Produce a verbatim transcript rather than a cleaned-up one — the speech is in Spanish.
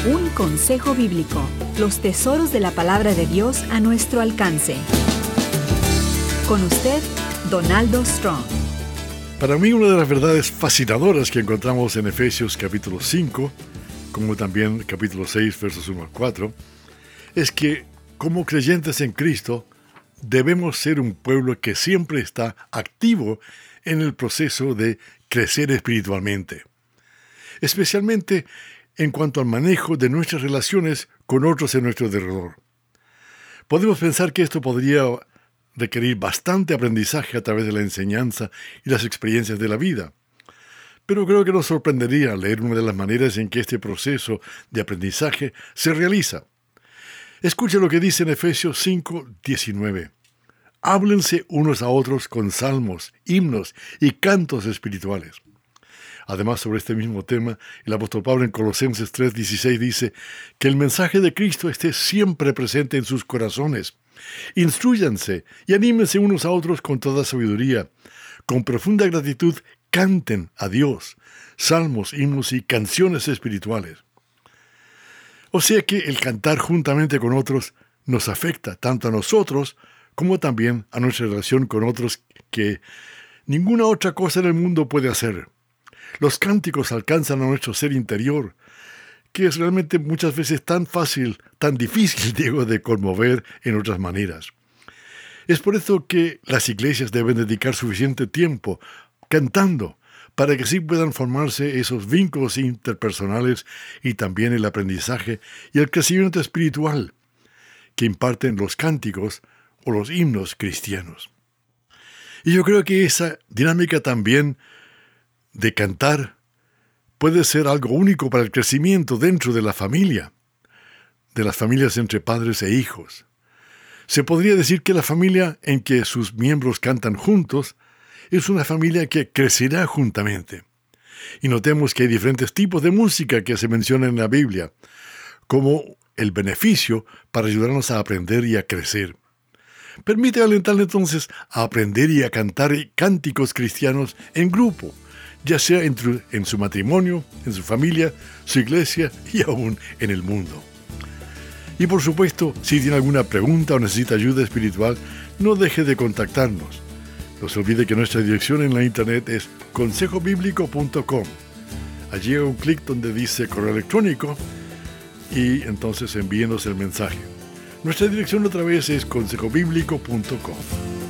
Un consejo bíblico. Los tesoros de la palabra de Dios a nuestro alcance. Con usted, Donaldo Strong. Para mí, una de las verdades fascinadoras que encontramos en Efesios capítulo cinco, como también capítulo seis, versos uno al cuatro, es que, como creyentes en Cristo, debemos ser un pueblo que siempre está activo en el proceso de crecer espiritualmente, especialmente en cuanto al manejo de nuestras relaciones con otros en nuestro alrededor. Podemos pensar que esto podría requerir bastante aprendizaje a través de la enseñanza y las experiencias de la vida, pero creo que nos sorprendería leer una de las maneras en que este proceso de aprendizaje se realiza. Escucha lo que dice en Efesios cinco, diecinueve. Háblense unos a otros con salmos, himnos y cantos espirituales. Además, sobre este mismo tema, el apóstol Pablo en Colosenses tres, dieciséis dice que el mensaje de Cristo esté siempre presente en sus corazones. Instrúyanse y anímense unos a otros con toda sabiduría. Con profunda gratitud, canten a Dios salmos, himnos y canciones espirituales. O sea que el cantar juntamente con otros nos afecta tanto a nosotros como también a nuestra relación con otros que ninguna otra cosa en el mundo puede hacer. Los cánticos alcanzan a nuestro ser interior, que es realmente muchas veces tan fácil, tan difícil, digo, de conmover en otras maneras. Es por eso que las iglesias deben dedicar suficiente tiempo cantando, para que así puedan formarse esos vínculos interpersonales y también el aprendizaje y el crecimiento espiritual que imparten los cánticos o los himnos cristianos. Y yo creo que esa dinámica también de cantar puede ser algo único para el crecimiento dentro de la familia, de las familias entre padres e hijos. Se podría decir que la familia en que sus miembros cantan juntos es una familia que crecerá juntamente. Y notemos que hay diferentes tipos de música que se mencionan en la Biblia, como el beneficio para ayudarnos a aprender y a crecer. Permite alentarle entonces a aprender y a cantar cánticos cristianos en grupo, ya sea en, tu, en su matrimonio, en su familia, su iglesia y aún en el mundo. Y por supuesto, si tiene alguna pregunta o necesita ayuda espiritual, no deje de contactarnos. No se olvide que nuestra dirección en la internet es consejo bíblico punto com. Allí hay un clic donde dice correo electrónico y entonces envíenos el mensaje. Nuestra dirección otra vez es consejo bíblico punto com.